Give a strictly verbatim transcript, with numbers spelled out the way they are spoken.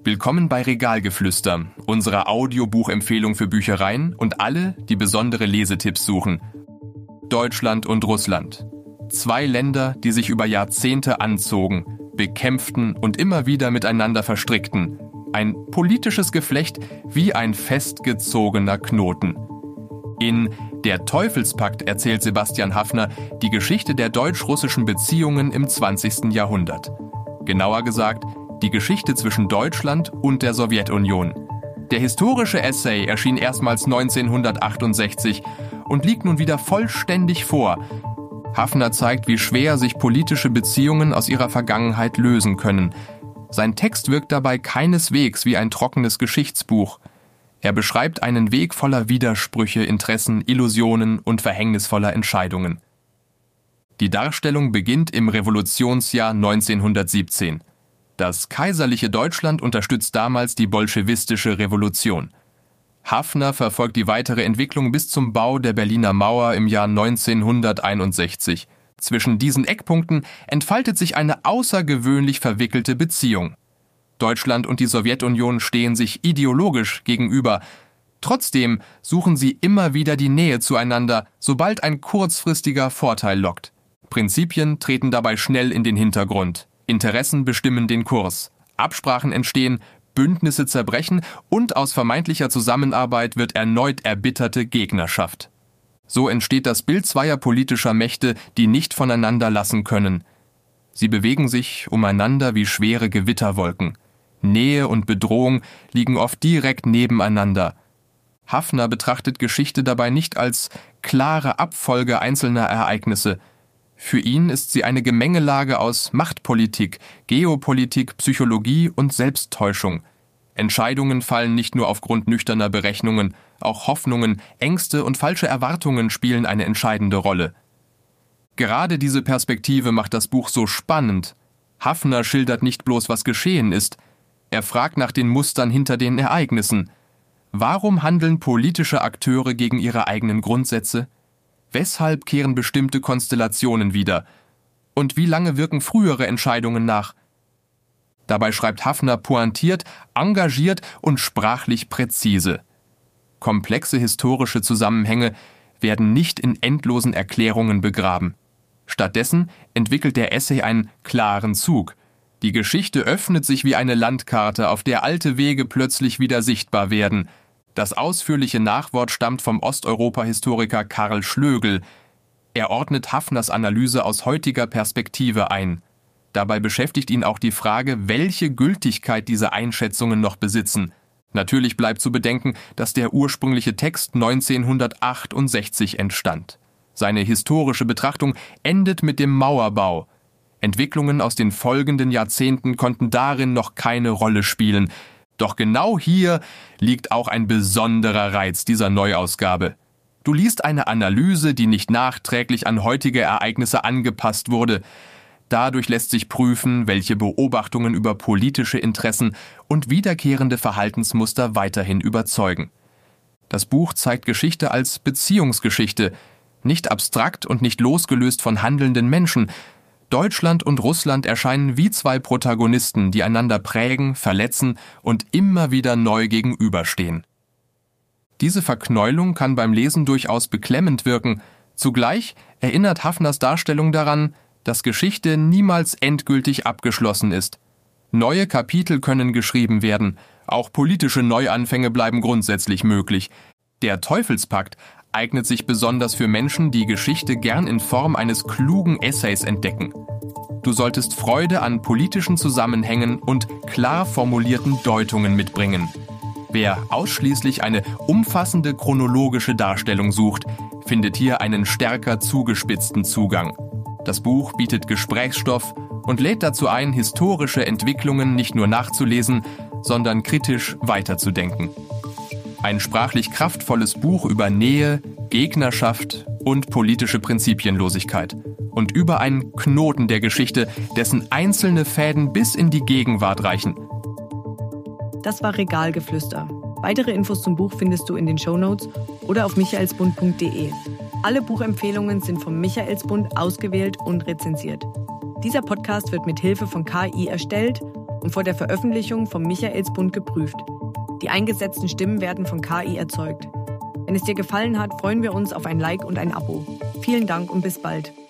Willkommen bei Regalgeflüster, unserer Audiobuchempfehlung für Büchereien und alle, die besondere Lesetipps suchen. Deutschland und Russland. Zwei Länder, die sich über Jahrzehnte anzogen, bekämpften und immer wieder miteinander verstrickten. Ein politisches Geflecht wie ein festgezogener Knoten. In Der Teufelspakt erzählt Sebastian Haffner die Geschichte der deutsch-russischen Beziehungen im zwanzigsten Jahrhundert. Genauer gesagt, die Geschichte zwischen Deutschland und der Sowjetunion. Der historische Essay erschien erstmals neunzehnhundertachtundsechzig und liegt nun wieder vollständig vor. Haffner zeigt, wie schwer sich politische Beziehungen aus ihrer Vergangenheit lösen können. Sein Text wirkt dabei keineswegs wie ein trockenes Geschichtsbuch. Er beschreibt einen Weg voller Widersprüche, Interessen, Illusionen und verhängnisvoller Entscheidungen. Die Darstellung beginnt im Revolutionsjahr neunzehnhundertsiebzehn. Das kaiserliche Deutschland unterstützt damals die bolschewistische Revolution. Haffner verfolgt die weitere Entwicklung bis zum Bau der Berliner Mauer im Jahr neunzehnhunderteinundsechzig. Zwischen diesen Eckpunkten entfaltet sich eine außergewöhnlich verwickelte Beziehung. Deutschland und die Sowjetunion stehen sich ideologisch gegenüber. Trotzdem suchen sie immer wieder die Nähe zueinander, sobald ein kurzfristiger Vorteil lockt. Prinzipien treten dabei schnell in den Hintergrund. Interessen bestimmen den Kurs. Absprachen entstehen, Bündnisse zerbrechen und aus vermeintlicher Zusammenarbeit wird erneut erbitterte Gegnerschaft. So entsteht das Bild zweier politischer Mächte, die nicht voneinander lassen können. Sie bewegen sich umeinander wie schwere Gewitterwolken. Nähe und Bedrohung liegen oft direkt nebeneinander. Haffner betrachtet Geschichte dabei nicht als klare Abfolge einzelner Ereignisse. Für ihn ist sie eine Gemengelage aus Machtpolitik, Geopolitik, Psychologie und Selbsttäuschung. Entscheidungen fallen nicht nur aufgrund nüchterner Berechnungen, auch Hoffnungen, Ängste und falsche Erwartungen spielen eine entscheidende Rolle. Gerade diese Perspektive macht das Buch so spannend. Haffner schildert nicht bloß, was geschehen ist. Er fragt nach den Mustern hinter den Ereignissen. Warum handeln politische Akteure gegen ihre eigenen Grundsätze? Weshalb kehren bestimmte Konstellationen wieder? Und wie lange wirken frühere Entscheidungen nach? Dabei schreibt Haffner pointiert, engagiert und sprachlich präzise. Komplexe historische Zusammenhänge werden nicht in endlosen Erklärungen begraben. Stattdessen entwickelt der Essay einen klaren Zug. Die Geschichte öffnet sich wie eine Landkarte, auf der alte Wege plötzlich wieder sichtbar werden. Das ausführliche Nachwort stammt vom Osteuropa-Historiker Karl Schlögl. Er ordnet Haffners Analyse aus heutiger Perspektive ein. Dabei beschäftigt ihn auch die Frage, welche Gültigkeit diese Einschätzungen noch besitzen. Natürlich bleibt zu bedenken, dass der ursprüngliche Text neunzehnhundertachtundsechzig entstand. Seine historische Betrachtung endet mit dem Mauerbau. Entwicklungen aus den folgenden Jahrzehnten konnten darin noch keine Rolle spielen. Doch genau hier liegt auch ein besonderer Reiz dieser Neuausgabe. Du liest eine Analyse, die nicht nachträglich an heutige Ereignisse angepasst wurde. Dadurch lässt sich prüfen, welche Beobachtungen über politische Interessen und wiederkehrende Verhaltensmuster weiterhin überzeugen. Das Buch zeigt Geschichte als Beziehungsgeschichte, nicht abstrakt und nicht losgelöst von handelnden Menschen. Deutschland und Russland erscheinen wie zwei Protagonisten, die einander prägen, verletzen und immer wieder neu gegenüberstehen. Diese Verknäulung kann beim Lesen durchaus beklemmend wirken. Zugleich erinnert Haffners Darstellung daran, dass Geschichte niemals endgültig abgeschlossen ist. Neue Kapitel können geschrieben werden, auch politische Neuanfänge bleiben grundsätzlich möglich. Der Teufelspakt eignet sich besonders für Menschen, die Geschichte gern in Form eines klugen Essays entdecken. Du solltest Freude an politischen Zusammenhängen und klar formulierten Deutungen mitbringen. Wer ausschließlich eine umfassende chronologische Darstellung sucht, findet hier einen stärker zugespitzten Zugang. Das Buch bietet Gesprächsstoff und lädt dazu ein, historische Entwicklungen nicht nur nachzulesen, sondern kritisch weiterzudenken. Ein sprachlich kraftvolles Buch über Nähe, Gegnerschaft und politische Prinzipienlosigkeit. Und über einen Knoten der Geschichte, dessen einzelne Fäden bis in die Gegenwart reichen. Das war Regalgeflüster. Weitere Infos zum Buch findest du in den Shownotes oder auf michaelsbund punkt de. Alle Buchempfehlungen sind vom Michaelsbund ausgewählt und rezensiert. Dieser Podcast wird mit Hilfe von K I erstellt und vor der Veröffentlichung vom Michaelsbund geprüft. Die eingesetzten Stimmen werden von K I erzeugt. Wenn es dir gefallen hat, freuen wir uns auf ein Like und ein Abo. Vielen Dank und bis bald.